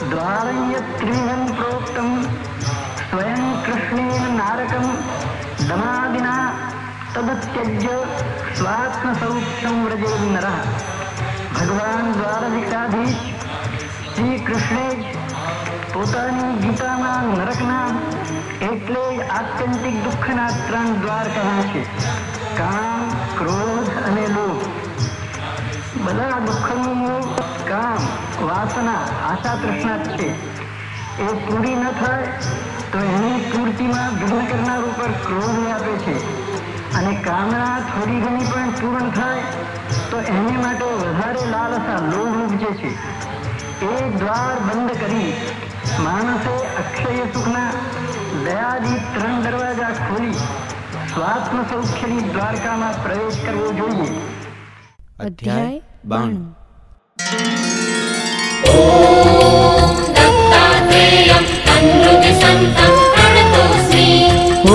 द्वारयत्रिविधं प्रोक्तं स्वयं कृष्णेन नारकं दमादिना तदत्यज्य स्वात्मसौख्यं व्रजेद नरः। ભગવાન દ્વારકાધીશ શ્રી કૃષ્ણે પોતાની ગીતામાં નરકના એટલે આત્યંતિક દુઃખના 3 દ્વાર કહ્યા છે: કામ, ક્રોધ અને લોભ. બધા દુઃખનું મૂળ કામ, વાસના, આશા, તૃષ્ણા છે. એ પૂરી ન થાય તો એની પૂર્તિમાં વિઘ્ન કરનાર ઉપર ક્રોધ વ્યાપે છે, અને કામના થોડી ઘણી પણ પૂર્ણ થાય તો એની માટે વધારે લાલસા, લોભ ઉપજે છે. એ દ્વાર બંધ કરી માણસે અક્ષય સુખના દયાદી 3 દરવાજા ખોલી સ્વાત્મ સૌખ્યની દ્વારકામાં પ્રવેશ કરવો જોઈએ. અધ્યાય 92. ઓમ દત્તાત્રેયં તન્મૃતિ સંતં પ્રણતોસ્મિ.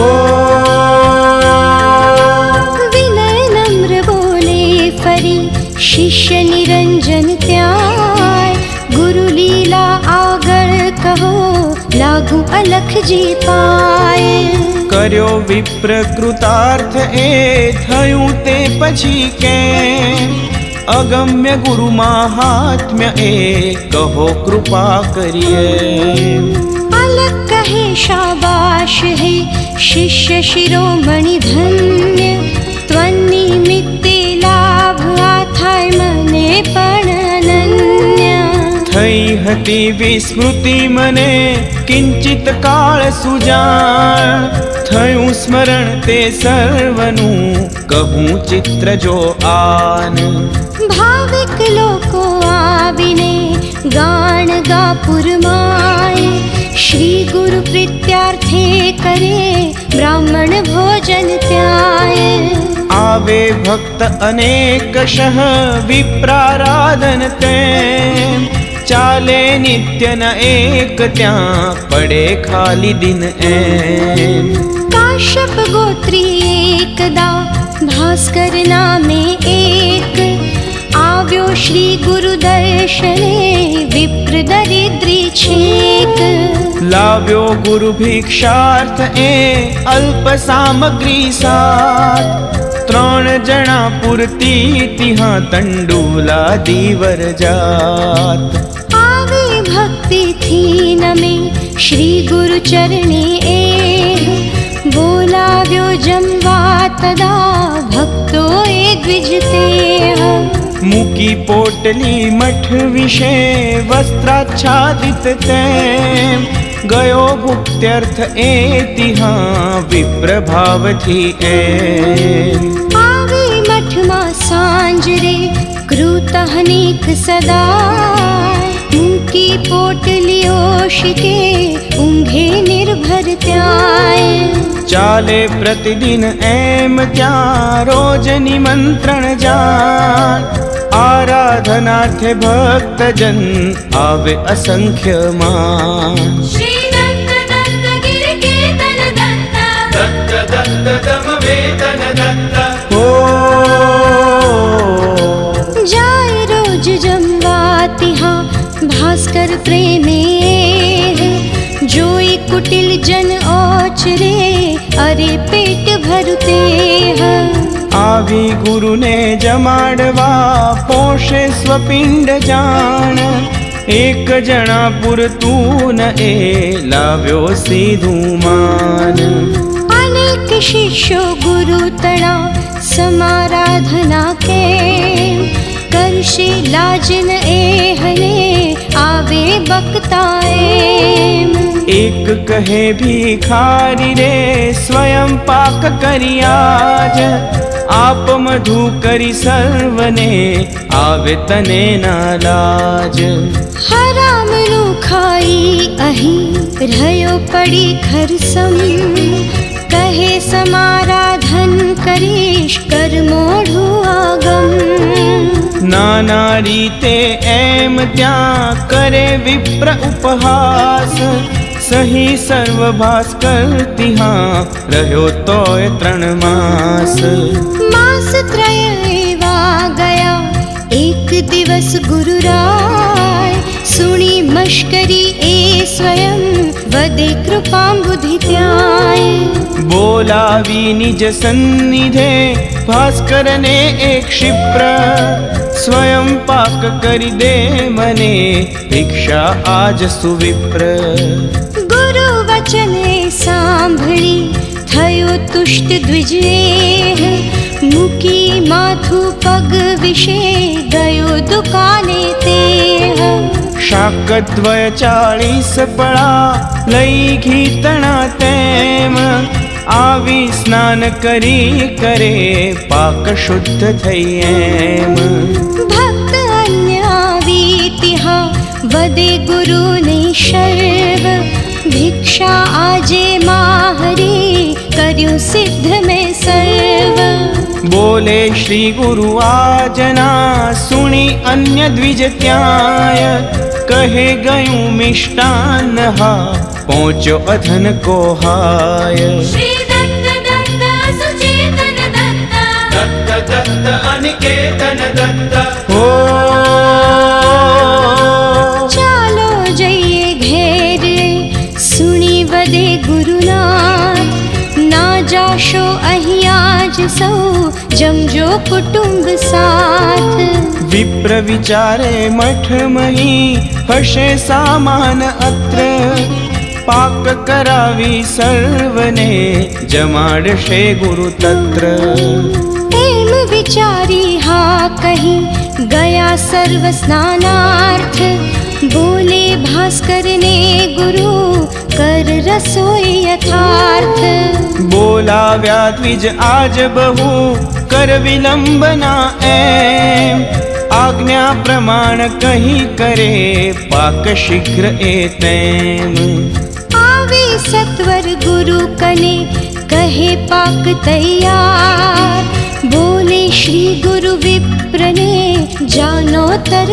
વિનય નમ્ર બોલે ફરી શિષ્ય નિરંજન ત્યાય. ગુરુ લીલા આગળ કહો લાગુ અલખજી પાય. કર્યો વિપ્ર કૃતાર્થ એ થયું તે પછી કેમ? અગમ્ય ગુરુ મહાત્મ્ય એ કહો કૃપા કરીએ. અલગ કહે શાબાશ હે શિષ્ય શિરોમણિ ધન્ય. ત્વનિમિત્તે લાભ આ થાય મને પણ અનન્ય. થઈ હતી વિસ્મૃતિ મને કિંચિત કાળ સુજાણ. થયું સ્મરણ તે સર્વનું કહું ચિત્ર જો આન. ભાવિક લોકો આવીને ગાણ ગાપુરમાય. શ્રી ગુરુ પ્રીત્યાર્થે કરે બ્રાહ્મણ ભોજન ત્યાય. આવે ભક્ત અનેકશઃ વિપ્રારાધન તેમ. ચાલે નિત્ય ન એક ત્યાં પડે ખાલી દિન એમ. કાશ્યપ ગોત્રી એકદા ભાસ્કર નામે એક. આવ્યો શ્રી ગુરુ દર્શને વિપ્ર દરિદ્રી છેક. લાવ્યો ગુરુ ભિક્ષાર્થ એ અલ્પ સામગ્રી સાથ. 3 જણા પૂરતી તિહા તંડુલા દીવર જાત. આવી ભક્તિથી નમે શ્રી ગુરુ ચરણે એ. બોલાવ્યો જમવા તદા ભક્તો એ દ્વિજતે. મૂકી પોટલી મઠ વિશે વસ્ત્રાચ્છાદિત તેમ. ગયો ભુક્ત્યર્થ એ તિહા વિપ્ર ભાવથી એમ. આવી મઠમાં સાંજ રે કૃતહનિક સદાય. મૂકી પોટલીઓ શિકે ઊંઘે નિર્ભર ત્યાય. ચાલે પ્રતિદિન એમ ત્યાં રોજ નિમંત્રણ જાણ. આરાધનાર્થે ભક્તજન આવે અસંખ્ય માન. શ્રી દત્ત દત્ત ગિરિ કેતન દત્ત. દત્ત દત્ત દમ વેદન દત્ત. ઓ જાય રોજ જમવા તિહા ભાસ્કર પ્રેમે. જોઈ કુટિલ જન ઓચરે અરે પેટ ભરતે. આવી ગુરુને જમાડવા પોષે સ્વપિંડ જાણ. એક જણા પૂરતું ન એ લાવ્યો સીધું માન. અનેક શિષ્યો ગુરુ તણા સમારાધના કેમ. કરશે લાજન એ હને આવે બકતા એમ. એક કહે ભિખારી રે સ્વયં પાક કરી આજ. આપ મધુ કરી સર્વને આવે તને ના લાજ. હરામનું ખાઈ અહીં રહ્યો પડી ખરસમ. કહે સમારાધન કરીશ કર મોઢું આગમ. નાના રીતે એમ ત્યાં કરે વિપ્ર ઉપહાસ. સહી સર્વ ભાસ્કર તિહા રહ્યો તોય 3 માસ. માસ ત્રય એવા ગયા એક દિવસ ગુરુ રાય. સુણી મશ્કરી એ સ્વયં વદે કૃપાંબુધિ ત્યાય બોલાવી નિજ સન્નિધે ભાસ્કરને એક ક્ષિપ્ર સ્વયં પાક કરી દે મને ભિક્ષા આજ સુવિપ્ર ગુરુ વચને સાંભળી થયો તુષ્ટ દ્વિજેહ મૂકી માથું પગ વિશે ગયો દુકાને તે શાકદ્વય 40 પળા લઈ ઘીતણા તેમ આવી સ્નાન કરી કરે પાક શુદ્ધ થઈ એમ ભક્ત અન્ય આવી તિહા વદે ગુરુને શર્વ ભિક્ષા આજે માહરી કર્યું સિદ્ધ મેં સર્વ બોલે શ્રી ગુરુ આજના સુણી અન્ય દ્વિજ ત્યાય કહે ગયું મિષ્ટાન હા પહોંચ્યો અધન કોહાય શ્રી દત્ત દત્ત સુચેતન દત્ત દત્ત દત્ત અનિકેતન દત્ત હો ચાલો જઈએ ઘેર સુણી વદે ગુરુના ના જાશો અહીંયા જ સૌ જમજો કુટુંબ સાથ વિપ્ર વિચારે મઠમહી હશે સામાન અત્ર પાક કરાવી સર્વને જમાડશે ગુરુ તત્ર એમ વિચારી હા કહી ગયા સર્વ સ્નાનાર્થ બોલે ભાસ્કરને ગુરુ કર રસોઈ યથાર્થ બોલાવ્યા દ્વિજ આજ બહુ કર વિલંબના એમ આજ્ઞા પ્રમાણ કહી કરે પાક શીઘ્ર એ તેમ આવે સત્વર ગુરુ કને કહે પાક તૈયાર બોલે શ્રી ગુરુ વિપ્રને જાનો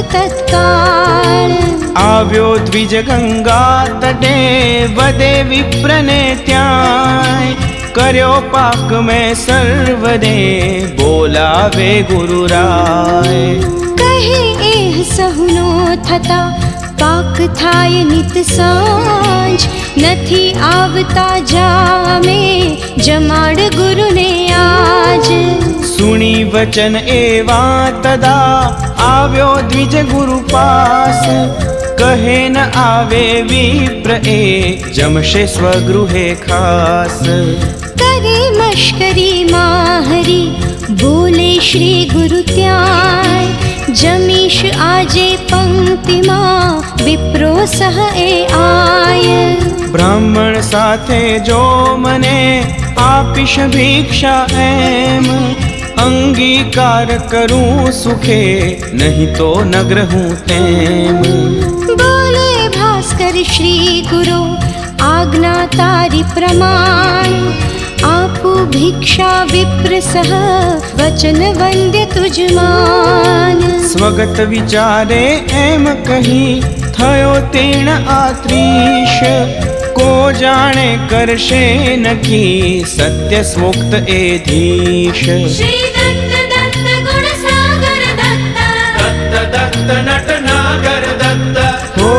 તત્કાળ આવ્યો દ્વિજ ગંગા તટે વદે વિપ્રને ત્યાંય કર્યો પાક મેં સર્વને બોલાવે ગુરુ રાય કહે એહ સહુનો થતા પાક થાય નિત સાંજ નથી આવતા જામે જમાડ ગુરુને આજ સુણી વચન એવા તદા આવ્યો દ્વિજ ગુરુ પાસ કહે ન આવે વિપ્ર એ જમશે સ્વગૃહે ખાસ કરે મશ્કરી માહરી બોલે શ્રી ગુરુ ત્યાંય જમીશ આજે પંક્તિમાં વિપ્રો સહ એ આય બ્રાહ્મણ સાથે જો મને આપીશ ભિક્ષા એમ અંગીકાર કરું સુખે નહીં તો નગ્ર હું તેમ બોલે ભાસ્કર શ્રી ગુરુ આજ્ઞા તારી પ્રમાણ આપુ ભિક્ષા વિપ્ર સહ વચન વંદ્ય તુજમાન સ્વગત વિચારે એમ કહી થયો તેણ આત્રીશ કો જાણે કરશે નકી સત્ય સ્વોક્ત એ ધીશ શ્રી દત્ત દત્ત ગુણ સાગર દત્ત દત્ત દત્ત નટનાગર દત્ત હો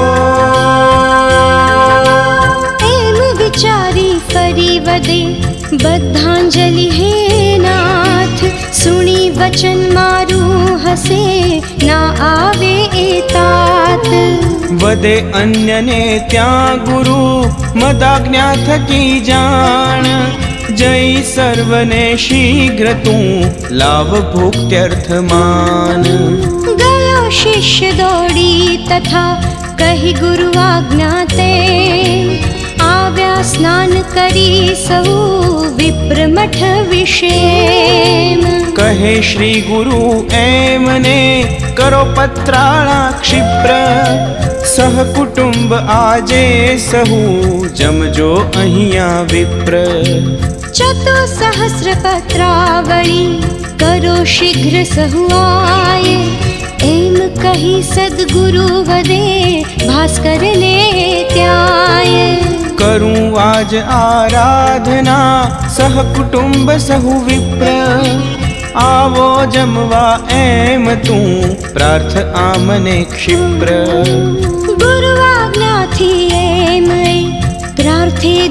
એમ વિચારી ફરી વદે બદ્ધાંજલિ હે નાથ સુણી વચન મારું હસે ના આવે એ તાત વદે અન્યને ત્યાં ગુરુ મદાજ્ઞા થકી જાણ જય સર્વને શીઘ્ર તું લાવ ભુક્ત્યર્થ માન ગયો શિષ્ય દોડી તથા કહી ગુરુ આજ્ઞા તે આવ્યા સ્નાન કરી સૌ વિપ્ર મઠ વિષેમ કહે શ્રી ગુરુ એમને કરો પત્રાળા ક્ષિપ્ર સહ કુટુંબ આજે સહુ જમજો અહીંયા વિપ્ર ચતુસહસ્ર પત્રાવળી કરો શીઘ્ર સહુઆય એમ કહી સદગુરુ વદે ભાસ્કરને ત્યાય કરું આજ આરાધના સહ કુટુંબ સહુ વિપ્ર આવો જમવા એમ તું પ્રાર્થ આમને ક્ષિપ્ર ગુરુ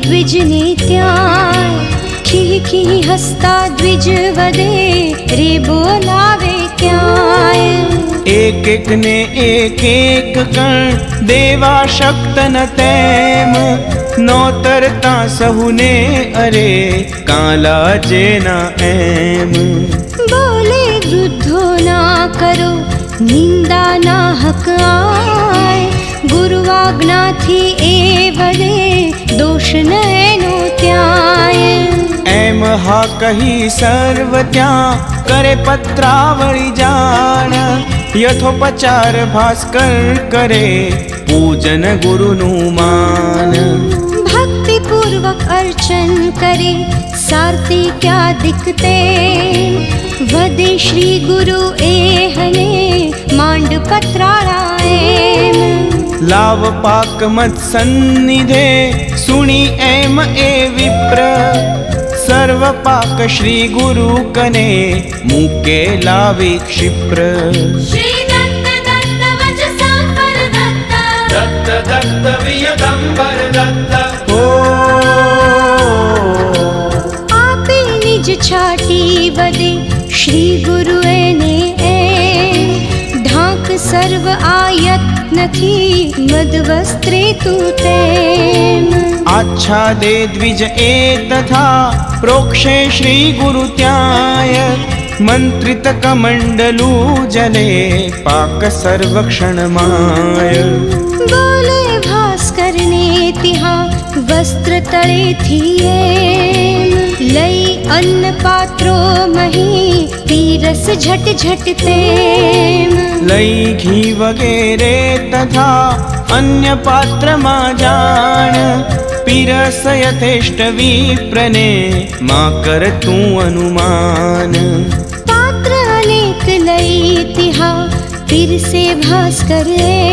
દ્વિજને ત્યાં ખીહી હસતા દ્વિજ વદે રે બોલાવે ક્યાંય એક એક ને એક એક કણ દેવા શક્ત ન તેમ નોતરતા સહુને અરે કાલા જેના એમ બોલે વૃદ્ધો ના કરો નિંદા ના હક આય ગુરુવાજ્ઞાથી એ વદે દોષ નએનો ત્યાંય એમ હા કહી સર્વ ત્યાં કરે પત્રાવળી જાણ યથોપચાર ભાસ્કર કરે પૂજન ગુરુનું માન ભક્તિ પૂર્વક અર્ચન કરે સાર્થી ક્યાં દિખતે વદે શ્રી ગુરુ એહને માંડ પત્રાળાએ લાવ પાક મત સન્નિધે સુણી એમ એ વિપ્ર સર્વ પાક શ્રી ગુરુ કને મૂકે લાવી ક્ષિપ્ર શ્રી દત્ત દત્ત વચ સંપર દત્ત દત્ત દત્ત વિયદંબર દત્ત ઓ આપે નિજ છાટી વદે શ્રી ગુરુ એને ઢાંક સર્વ આયત્નથી મદ વસ્ત્રે તું તેમ આચ્છાદે દ્વિજ એ તથા પ્રોક્ષે શ્રી ગુરુ ત્યાય મંત્રિત કમંડલું જલે પાક સર્વક્ષણમાય બોલે ભાસ્કર ને તિહા વસ્ત્ર તળેથી એમ લઈ અન્ન પાત્રો મહી પીરસ ઝટ ઝટ તેમ લઈ ઘી વગેરે તથા અન્ય પાત્રમાં જાણ પીરસ યથેષ્ટ વિપ્રને માં કર તું અનુમાન પાત્ર અનેક લઈ તિહા પીરસે ભાસ્કર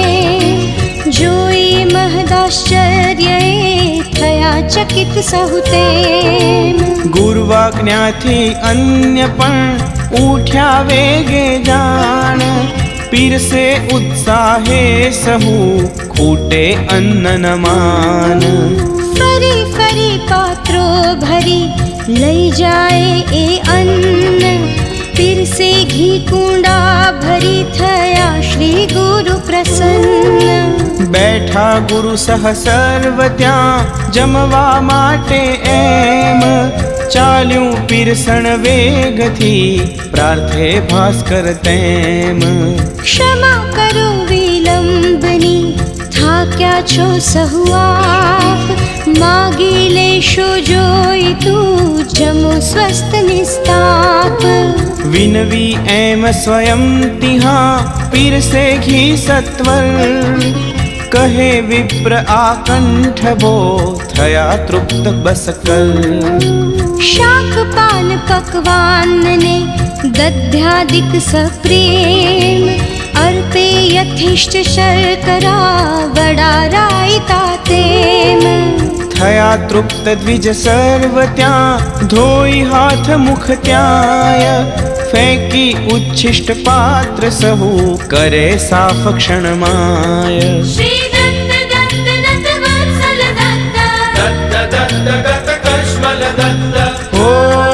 જોઈ મહદાશ્ચર્ય થયા ચકિત સહુ તેમ ગુરુવાજ્ઞાથી અન્ય પણ ઉઠ્યા વેગે જાણ પીરસે ઉત્સાહે સહુ ખૂટે અન્ન ન માન ફરી ફરી પાત્રો ભરી લઈ જાય એ અન્ન પીરસે ઘી કુંડા ભરી થયા શ્રી ગુરુ પ્રસન્ન બેઠા ગુરુ સહ સર્વ ત્યાં જમવા માટે એમ ચાલ્યું પીરસણ વેગથી પ્રાર્થે ભાસ્કર તેમ ક્ષમા કરો વિલંબની થાક્યા છો સહુ આપ માગી લેશો જોઈ તું જમો સ્વસ્થ નિસ્તાપ વિનવી એમ સ્વયં તિહા પીરસે ઘી સત્વર કહે વિપ્ર આકંઠભો થયા તૃપ્ત બસકલ શાક પાન પકવાનને દધ્યાદિક સપ્રેમ અર્પે યથિષ્ઠ શર્કરા વડા રાયતા તેમ થયા તૃપ્ત દ્વિજ સર્વ ત્યાં ધોઈ હાથ મુખ ત્યાંય ફેંકી ઉચ્છિષ્ટ પાત્ર સહુ કરે સાફ ક્ષણમાય શ્રી દત્ત દત્ત દત્ત વત્સલ દત્ત દત્ત દત્ત ગત કશ્મલ દત્ત ઓ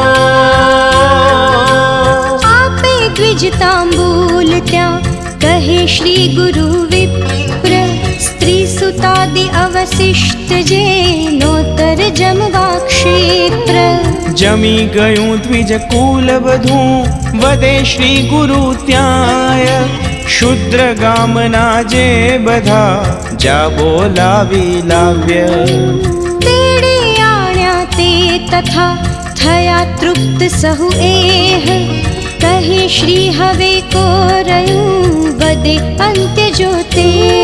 આપે દ્વિજ તાંબૂલ ત્યાં કહે શ્રી ગુરુ વિપ્ર સ્ત્રી સુતાદિ અવશિષ્ટ જે નોતર જમવા ક્ષેત્ર જમી ગયું દ્વિજ કુલ બધું વદે શ્રી ગુરુ ત્યાંય શુદ્ર ગામના જે બધા જા બોલાવી લાવ્ય તેડે આણ્યા તે તથા થયા તૃપ્ત સહુ એહ કહે શ્રી હવે કો રહ્યું વદે અંત્ય જોતે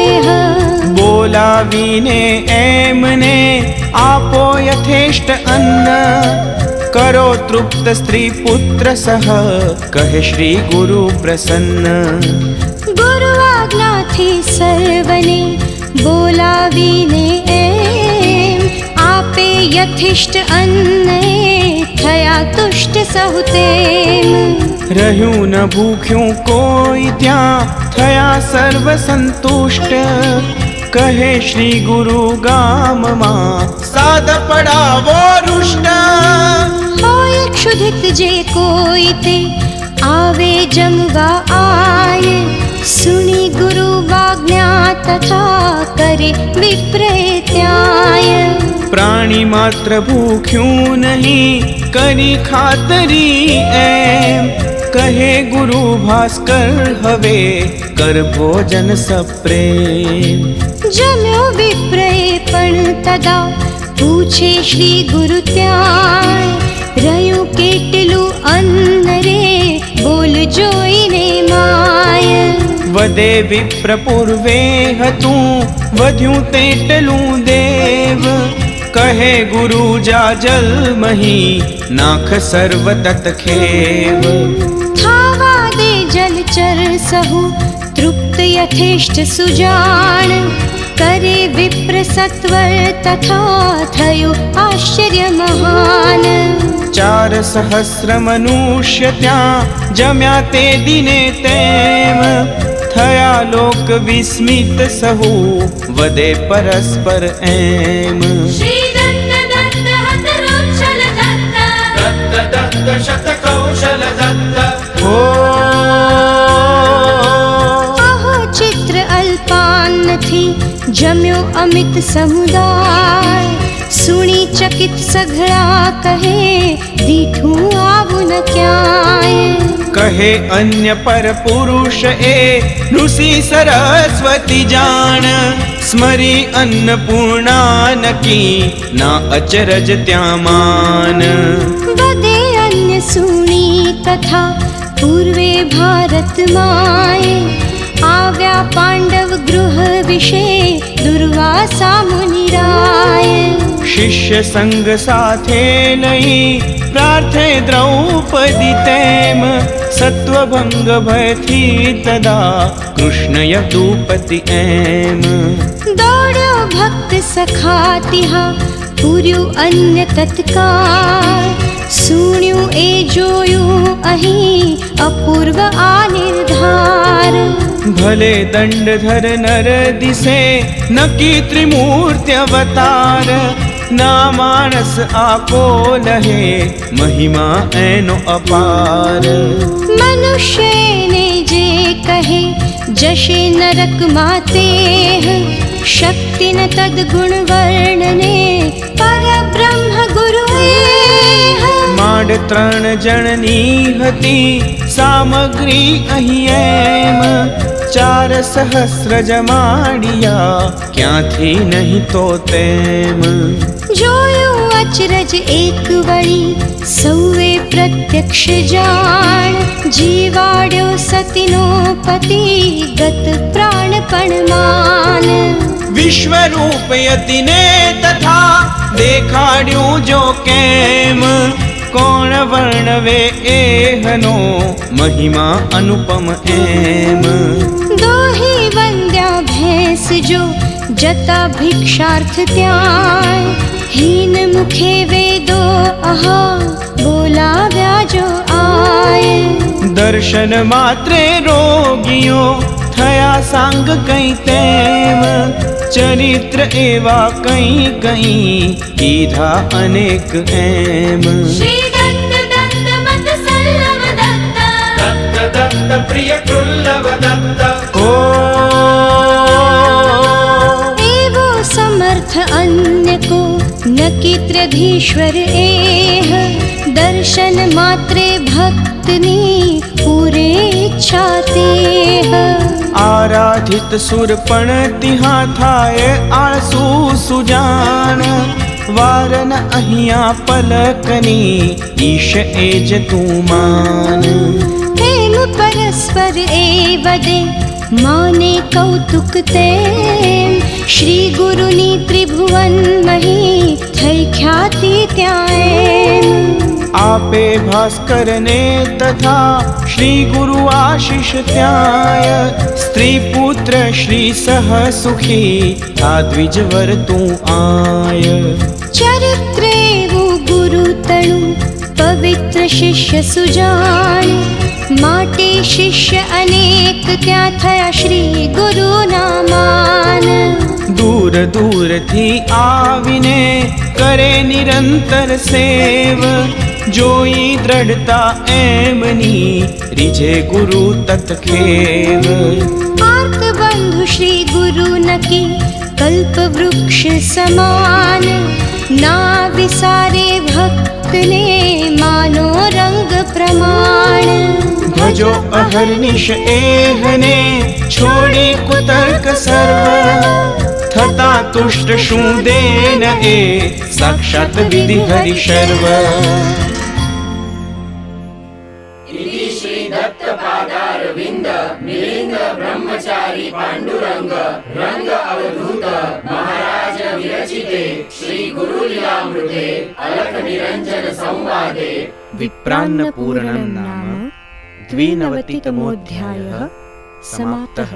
બોલાવીને એમને આપો યથેષ્ટ અન્ન કરો તૃપ્ત સ્ત્રી પુત્ર સહ કહે શ્રી ગુરુ પ્રસન્ન ગુરુ આજ્ઞાથી સર્વને બોલાવીને એમ આપે યથિષ્ઠ અન્ને થયા તુષ્ટ સહુ તેમ રહ્યું ન ભૂખ્યું કોઈ ત્યાં થયા સર્વ સંતુષ્ટ કહે શ્રી ગુરુ ગામમાં સાદ પડાવો રુષ્ટ. હોય ક્ષુધિત જે કોઈ તે આવે જમવા આય, સુણી ગુરુ આજ્ઞા તથા કરે વિપ્રે ત્યાય. પ્રાણી માત્ર ભૂખ્યું નહીં કરી ખાતરી એમ, કહે ગુરુ ભાસ્કર હવે કર ભોજન સપ્રેમ. જમ્યો વિપ્રે પણ તદા પૂછે શ્રી ગુરુ ત્યાય, રહ્યું કેટલું અન્ન રે બોલ જોઈને માય. વદે વિપ્ર પૂર્વે હતું વધ્યું તેટલું દેવ, કહે ગુરુ જા જલ મહી નાખ સર્વ તત ખેવ. થાવા દે જલચર સહુ તૃપ્ત યથેષ્ટ સુજાણ, કરે વિપ્ર સત્વર તથા થયું આશ્ચર્ય મહાન. 4 સહસ્ર મનુષ્ય ત્યાં જમ્યા તે દિને તેમ, થયા લોક વિસ્મિત સહુ વદે પરસ્પર એમ. શ્રી દત્ત દત્ત હતરુચ્છલ દત્ત, દત્ત દત્ત શત કૌશલ દત્ત. હો આહો ચિત્ર અલ્પાન્નથી જમ્યો અમિત સમુદાય, સુણી ચકિત સઘળા કહે દીઠું આવું ન ક્યાંય. કહે અન્ય પર પુરુષ એ ઋષિ સરસ્વતી જાણ, સ્મરી અન્નપૂર્ણા નકી ના અચરજ ત્યાં માન. બધે અન્ય સુણી તથા પૂર્વે ભારતમાય, આવ્યા પાંડવ ગૃહ વિશે દુર્વાસા મુનિરાય. શિષ્ય સંગ સાથે લઈ પ્રાર્થે દ્રૌપદી તેમ, સત્વભંગ ભયથી તદા કૃષ્ણ યદુપતિ એમ. દોડ્યો ભક્ત સખા તિહા પૂર્યું અન્ય તત્કાળ, સુણ્યું એ જોયું અહીં અપૂર્વ આ નિર્ધાર. ભલે દંડધર નર દિશે નકી ત્રિમૂર્તિ અવતાર, ના માણસ આપો લહે મહિમા એનો અપાર. મનુષ્યને જે કહે જશે નરકમાં તે, શક્તિ ન તદગુણ વર્ણને પરબ્રહ્મ ગુરુએ. માંડ 3 જણની હતી સામગ્રી અહીં એમ, 4 સહસ્ર જમાડિયા ક્યાંથી નહીં તો તેમ. જોયું અચરજ એક વળી સૌએ પ્રત્યક્ષ જાણ, જીવાડ્યો સતીનો પતિ ગત પ્રાણ પણ માન. વિશ્વરૂપ યતિને તથા દેખાડ્યું જો કેમ, કોણ વર્ણવે એહનો મહિમા અનુપમ એમ. દોહી વંદ્યા ભેંસ જો જતા ભિક્ષાર્થ ત્યાં, હીન મુખે વેદો અહા બોલાવ્યા જો આય. દર્શન માત્રે રોગીઓ થયા સાંગ કઈ તેમ, ચરિત્ર એવા કઈ કઈ કીધા અનેક એમ. શ્રી દત્ત દત્ત મત સલ્લમ દત્ત, દત્ત દત્ત પ્રિય કુલ્લવ દત્ત. ઓ એવો સમર્થ અન્ય કો નકિત્રધીશ્વર એહ, દર્શન માત્રે ભક્તની પૂરે ઈચ્છા તેહ. આરાધિત સુર પણ તિહા થાય આળસુ સુજાન, વારન અહીંયા પલકની ઈશ એ જ તું માન. પ્રેમ પરસ્પર એ વદે માને કૌતુક તેમ, શ્રી ગુરુની ત્રિભુવન મહી થઈ ખ્યાતિ ત્યાં એમ. આપે ભાસ્કરને તથા શ્રી ગુરુ આશીષ ત્યાય, સ્ત્રી પુત્ર શ્રી સહ સુખી આ દ્વિજવર તું આય. ચરિત્ર એવું ગુરુ તણું પવિત્ર શિષ્ય સુજાણ, માટે શિષ્ય અનેક ત્યાં થયા શ્રી ગુરુના માન. દૂરથી આવીને કરે નિરંતર સેવ, જોઈ દ્રઢતા એમની રીજે ગુરુ તત્ખેવ. આર્ત બંધુ શ્રી ગુરુ નકી કલ્પ વૃક્ષ સમાન, ના વિસારે ભક્તને માનો રંગ પ્રમાણ. ભજો અહર્નિશ એહને છોડી કુતર્ક સર્વ, થતા તુષ્ટ શું દેન એ સાક્ષાત વિધિ હરિ શર્વ. इति श्री दत्त पादारविंद मिलिंद ब्रह्मचारी पांडुरंग रंग अवधूत महाराज विरचिते श्री गुरु लीलामृते अलख निरंजन संवादे विप्रान्न पूर्णं नाम द्विनवतितमोऽध्यायः समाप्तः.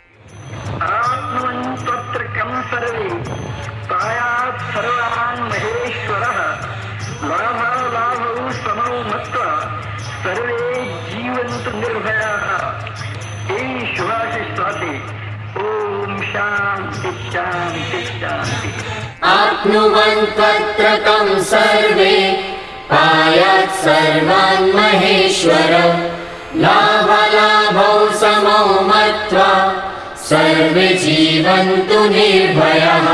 आत्मन्त्वत्रकं सर्वे तायात् सर्वान् महेश्वरः, लाभालाभौ समौ मत्वा सर्वे जीवन्तु निर्भयाः. एवं शुभाशिष स्वाति. ओम शांति शांति शांति. आप्नुवन्त्वत्रकं सर्वे पायात् सर्वान् महेश्वर, लाभलाभौ समौ मत्वा सर्वे जीवन्तु निर्भयः.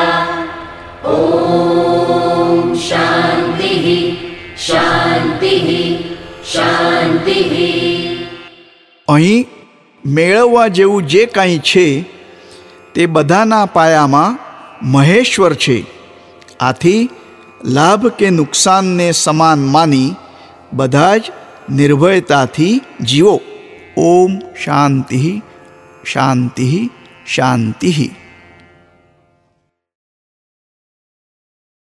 ॐ शान्तिः शान्तिः शान्तिः. અહીં મેળવવા જેવું જે કાંઈ છે તે બધાના પાયામાં મહેશ્વર છે. આથી લાભ કે નુકસાનને સમાન માની બધા જ નિર્ભયતાથી જીવો. ઓમ શાંતિ શાંતિ શાંતિ.